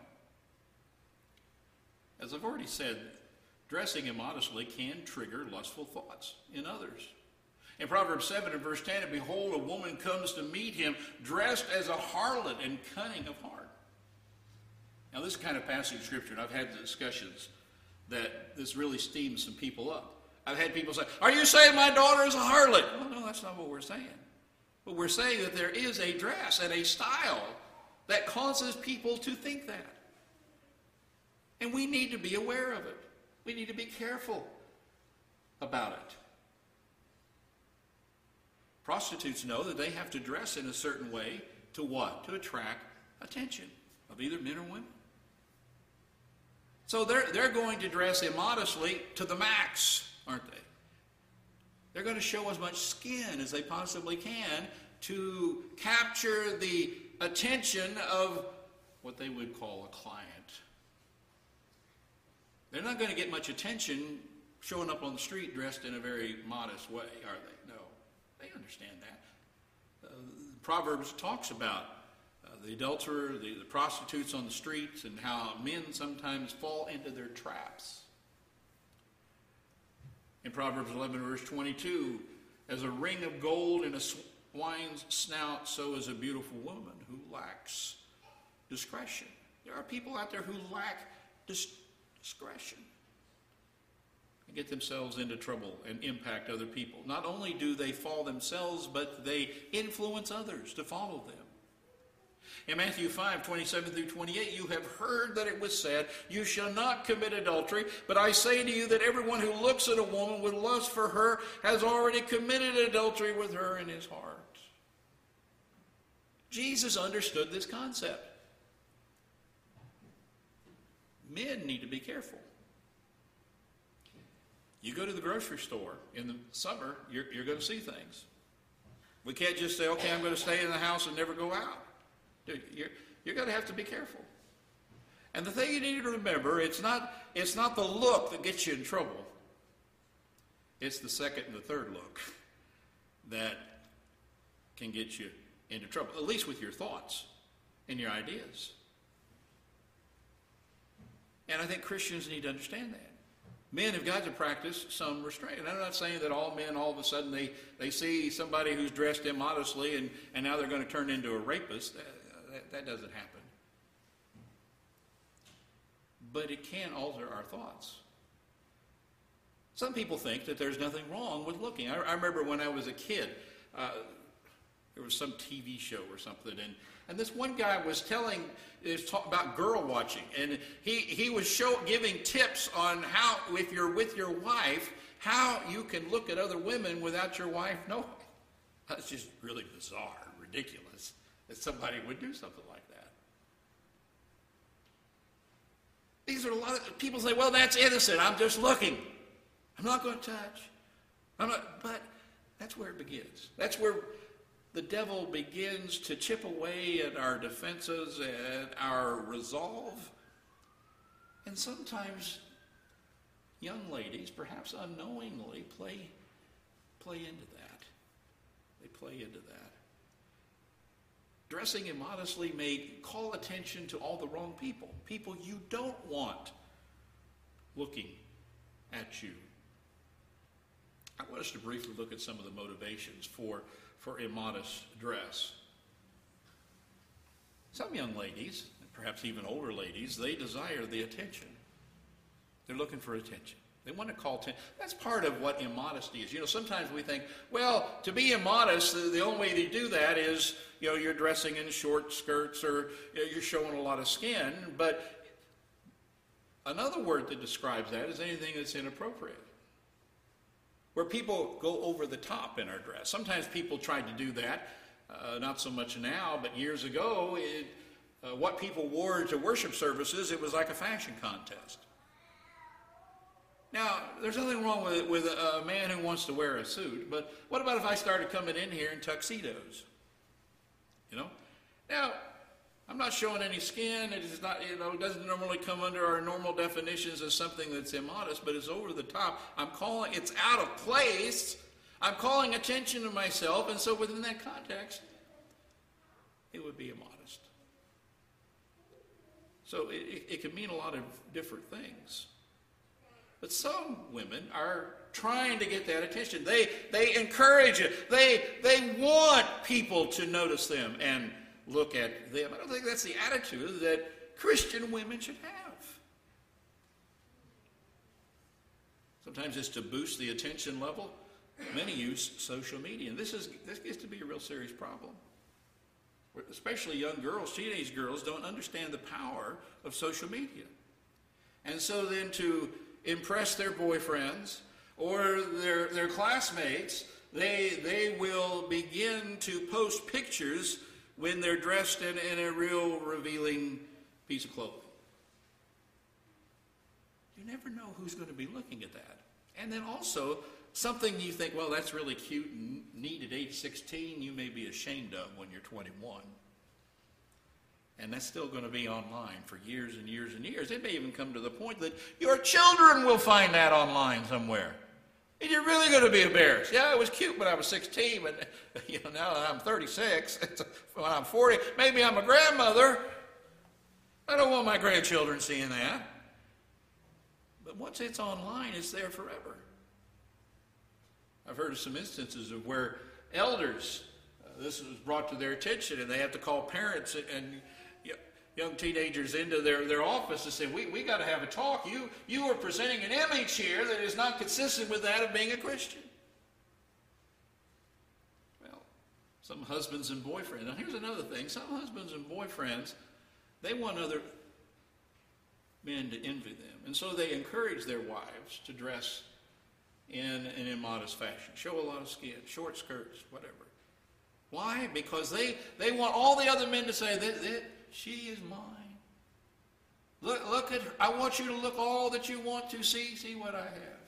as I've already said, dressing immodestly can trigger lustful thoughts in others. In Proverbs seven and verse ten, and behold, a woman comes to meet him dressed as a harlot and cunning of heart. Now, this kind of passage of Scripture, and I've had discussions that this really steams some people up. I've had people say, are you saying my daughter is a harlot? Well, no, that's not what we're saying. But we're saying that there is a dress and a style that causes people to think that. And we need to be aware of it. We need to be careful about it. Prostitutes know that they have to dress in a certain way to what? To attract attention of either men or women. So they're, they're going to dress immodestly to the max, aren't they? They're going to show as much skin as they possibly can to capture the attention of what they would call a client. They're not going to get much attention showing up on the street dressed in a very modest way, are they? No. They understand that. Uh, Proverbs talks about uh, the adulterer, the, the prostitutes on the streets, and how men sometimes fall into their traps. In Proverbs eleven, verse twenty-two, as a ring of gold in a swine's snout, so is a beautiful woman who lacks discretion. There are people out there who lack dis- discretion and get themselves into trouble and impact other people. Not only do they fall themselves, but they influence others to follow them. In Matthew five, twenty-seven through twenty-eight, you have heard that it was said, you shall not commit adultery, but I say to you that everyone who looks at a woman with lust for her has already committed adultery with her in his heart. Jesus understood this concept. Men need to be careful. You go to the grocery store in the summer, you're, you're going to see things. We can't just say, okay, I'm going to stay in the house and never go out. Dude, you're, you're going to have to be careful. And the thing you need to remember, it's not, it's not the look that gets you in trouble. It's the second and the third look that can get you into trouble, at least with your thoughts and your ideas. And I think Christians need to understand that. Men have got to practice some restraint. And I'm not saying that all men, all of a sudden, they, they see somebody who's dressed immodestly and, and now they're going to turn into a rapist. That, that, that doesn't happen. But it can alter our thoughts. Some people think that there's nothing wrong with looking. I, I remember when I was a kid, uh, there was some T V show or something, and, and this one guy was telling, is talk about girl watching, and he, he was show, giving tips on how, if you're with your wife, how you can look at other women without your wife knowing. That's just really bizarre, ridiculous, that somebody would do something like that. These are a lot of people say, well, that's innocent. I'm just looking. I'm not going to touch. I'm not, but that's where it begins. That's where the devil begins to chip away at our defenses and our resolve. And sometimes young ladies, perhaps unknowingly, play, play into that. They play into that. Dressing immodestly may call attention to all the wrong people, people you don't want looking at you. I want us to briefly look at some of the motivations for, for immodest dress. Some young ladies, perhaps even older ladies, they desire the attention. They're looking for attention. They want to call attention. That's part of what immodesty is. You know, sometimes we think, well, to be immodest, the, the only way to do that is, you know, you're dressing in short skirts or you know, you're showing a lot of skin. But another word that describes that is anything that's inappropriate. Where people go over the top in our dress. Sometimes people tried to do that, uh, not so much now, but years ago, it, uh, what people wore to worship services, it was like a fashion contest. Now, there's nothing wrong with, with a, a man who wants to wear a suit, but what about if I started coming in here in tuxedos? You know? Now, I'm not showing any skin. It is not, you know, it doesn't normally come under our normal definitions as something that's immodest, but it's over the top. I'm calling, it's out of place. I'm calling attention to myself, and so within that context, it would be immodest. So it, it, it can mean a lot of different things. But some women are trying to get that attention. They they encourage it. They they want people to notice them and look at them. I don't think that's the attitude that Christian women should have. Sometimes it's to boost the attention level. Many use social media. And this is this gets to be a real serious problem. Especially young girls, teenage girls, don't understand the power of social media. And so then to impress their boyfriends or their, their classmates, they, they will begin to post pictures when they're dressed in, in a real revealing piece of clothing. You never know who's going to be looking at that. And then also, something you think, well, that's really cute and neat at age sixteen, you may be ashamed of when you're twenty-one. And that's still going to be online for years and years and years. It may even come to the point that your children will find that online somewhere. And you're really going to be embarrassed. Yeah, it was cute when I was sixteen, but you know, now that I'm thirty-six, when I'm forty, maybe I'm a grandmother. I don't want my grandchildren seeing that. But once it's online, it's there forever. I've heard of some instances of where elders, uh, this was brought to their attention, and they have to call parents and, and young teenagers into their, their office and say, we, we got to have a talk. You, you are presenting an image here that is not consistent with that of being a Christian. Well, some husbands and boyfriends. Now here's another thing. Some husbands and boyfriends, they want other men to envy them. And so they encourage their wives to dress in an immodest fashion. Show a lot of skin, short skirts, whatever. Why? Because they, they want all the other men to say that, that she is mine. Look, look at her. I want you to look all that you want to see. See what I have.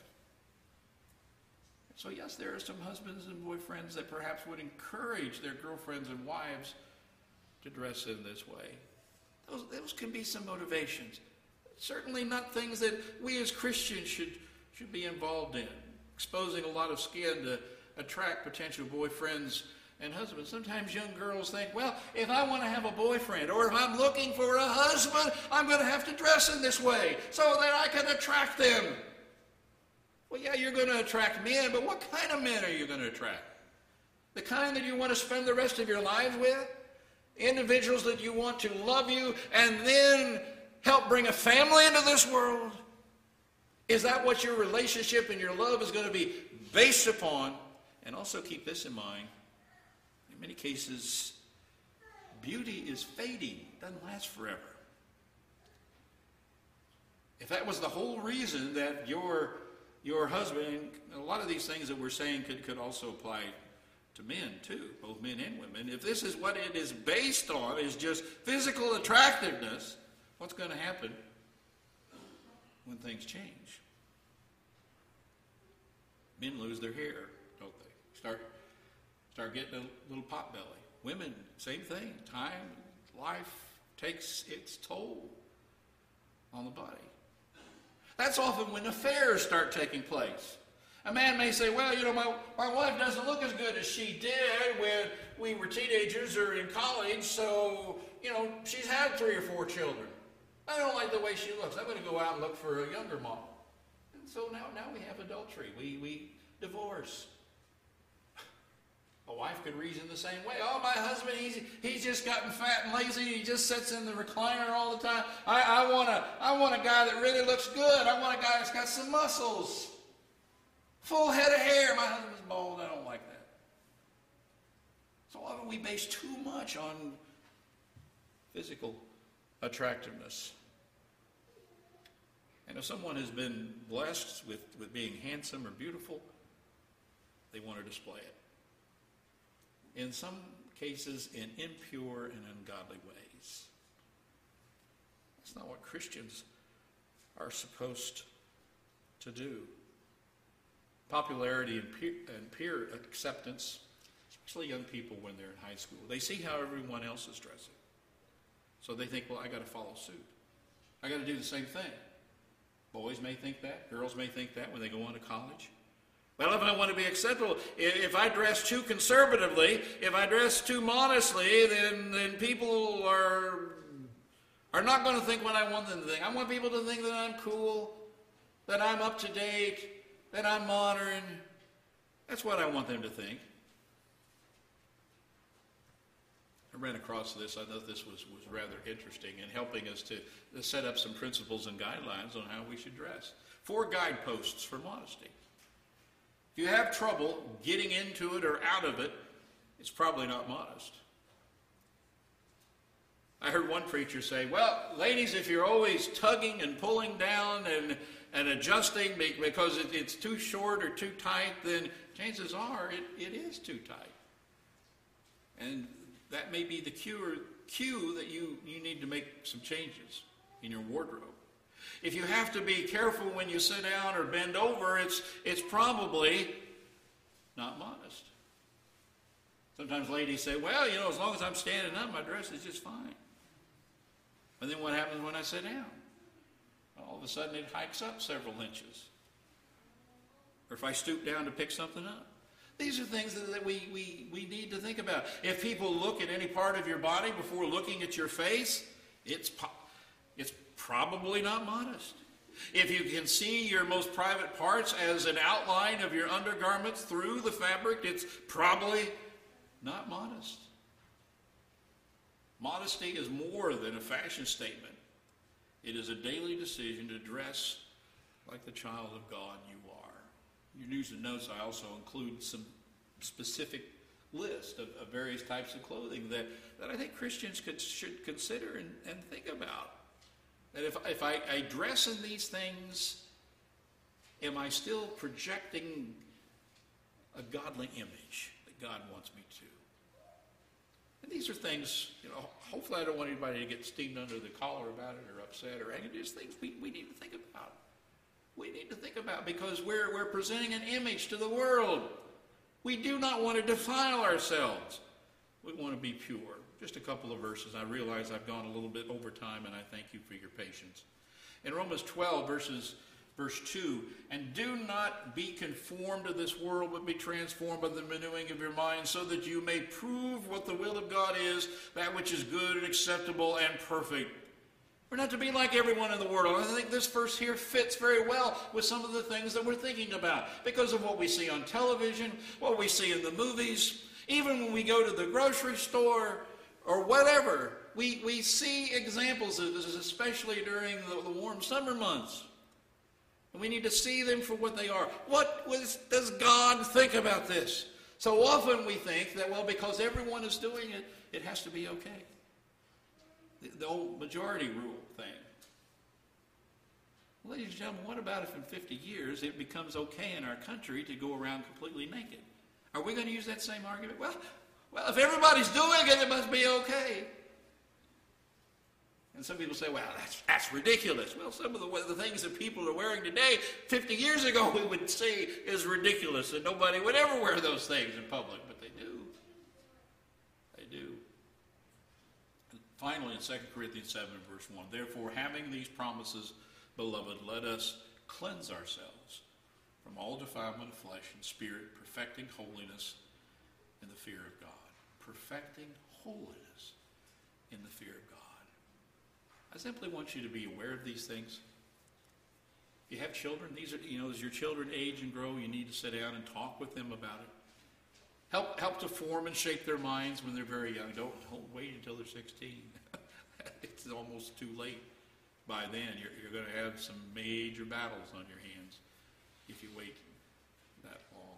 So yes, there are some husbands and boyfriends that perhaps would encourage their girlfriends and wives to dress in this way. Those, those can be some motivations. Certainly not things that we as Christians should, should be involved in. exposing a lot of skin to attract potential boyfriends and husbands. Sometimes young girls think, well, if I want to have a boyfriend or if I'm looking for a husband, I'm going to have to dress in this way so that I can attract them. Well, yeah, you're going to attract men, but what kind of men are you going to attract? The kind that you want to spend the rest of your lives with? Individuals that you want to love you and then help bring a family into this world? Is that what your relationship and your love is going to be based upon? And also keep this in mind. In many cases, beauty is fading. It doesn't last forever. If that was the whole reason that your, your husband, a lot of these things that we're saying could, could also apply to men too, both men and women. If this is what it is based on, is just physical attractiveness, what's going to happen when things change? Men lose their hair, don't they? Start, start getting a little pot belly. Women, same thing. Time, life takes its toll on the body. That's often when affairs start taking place. A man may say, well, you know, my, my wife doesn't look as good as she did when we were teenagers or in college, so, you know, she's had three or four children. I don't like the way she looks. I'm going to go out and look for a younger model. And so now, now we have adultery. We, we divorce. A wife could reason the same way. Oh, my husband, he's, he's just gotten fat and lazy. He just sits in the recliner all the time. I, I, want a, I want a guy that really looks good. I want a guy that's got some muscles. Full head of hair. My husband's bald. I don't like that. So often we base too much on physical attractiveness. And if someone has been blessed with, with being handsome or beautiful, they want to display it. In some cases, in impure and ungodly ways. That's not what Christians are supposed to do. Popularity and peer, and peer acceptance, especially young people when they're in high school, they see how everyone else is dressing. So they think, well, I got to follow suit. I got to do the same thing. Boys may think that. Girls may think that when they go on to college. Well, if I want to be acceptable, if I dress too conservatively, if I dress too modestly, then, then people are, are not going to think what I want them to think. I want people to think that I'm cool, that I'm up to date, that I'm modern. That's what I want them to think. I ran across this. I thought this was, was rather interesting in helping us to, to set up some principles and guidelines on how we should dress. Four guideposts for modesty. If you have trouble getting into it or out of it, it's probably not modest. I heard one preacher say, well, ladies, if you're always tugging and pulling down and, and adjusting because it, it's too short or too tight, then chances are it, it is too tight. And that may be the cue, or, cue that you, you need to make some changes in your wardrobe. If you have to be careful when you sit down or bend over, it's, it's probably not modest. Sometimes ladies say, well, you know, as long as I'm standing up, my dress is just fine. And then what happens when I sit down? All of a sudden it hikes up several inches. Or if I stoop down to pick something up. These are things that we, we, we need to think about. If people look at any part of your body before looking at your face, it's, po- it's probably not modest. If you can see your most private parts as an outline of your undergarments through the fabric, it's probably not modest. Modesty is more than a fashion statement. It is a daily decision to dress like the child of God you are. Your news and notes, I also include some specific list of, of various types of clothing that, that I think Christians could, should consider and, and think about. That if, if I, I dress in these things, am I still projecting a godly image that God wants me to? And these are things, you know, hopefully I don't want anybody to get steamed under the collar about it or upset or angry. Just things we, we need to think about. We need to think about because we're, we're presenting an image to the world. We do not want to defile ourselves. We want to be pure. Just a couple of verses. I realize I've gone a little bit over time, and I thank you for your patience. In Romans twelve, verses Verse two, and do not be conformed to this world, but be transformed by the renewing of your mind, so that you may prove what the will of God is, that which is good and acceptable and perfect. We're not to be like everyone in the world. I think this verse here fits very well with some of the things that we're thinking about, because of what we see on television, what we see in the movies, even when we go to the grocery store or whatever. We, we see examples of this, especially during the, the warm summer months. And we need to see them for what they are. What was, does God think about this? So often we think that, well, because everyone is doing it, it has to be okay. The, the old majority rule thing. Well, ladies and gentlemen, what about if in fifty years it becomes okay in our country to go around completely naked? Are we going to use that same argument? Well, well, if everybody's doing it, it must be okay. And some people say, well, that's, that's ridiculous. Well, some of the, the things that people are wearing today, fifty years ago, we would say is ridiculous, and nobody would ever wear those things in public, but they do. They do. And finally, in Second Corinthians seven, verse one, therefore, having these promises, beloved, let us cleanse ourselves from all defilement of flesh and spirit, perfecting holiness in the fear of God. Perfecting holiness in the fear of God. I simply want you to be aware of these things. You have children. These are, you know, as your children age and grow, you need to sit down and talk with them about it. Help, help to form and shape their minds when they're very young. Don't, don't wait until they're sixteen. It's almost too late. By then, you're, you're going to have some major battles on your hands if you wait that long.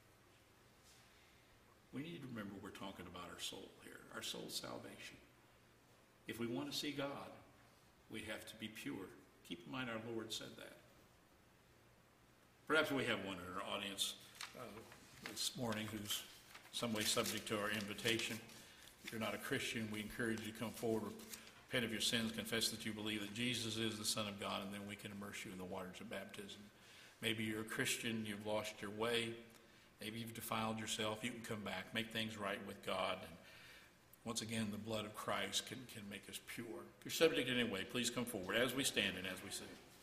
We need to remember we're talking about our soul here, our soul's salvation. If we want to see God, we have to be pure. Keep in mind our Lord said that. Perhaps we have one in our audience uh, this morning who's some way subject to our invitation. If you're not a Christian, we encourage you to come forward, repent of your sins, confess that you believe that Jesus is the Son of God, and then we can immerse you in the waters of baptism. Maybe you're a Christian, you've lost your way, maybe you've defiled yourself. You can come back, make things right with God, and once again, the blood of Christ can, can make us pure. If you're subject anyway, please come forward as we stand and as we sing.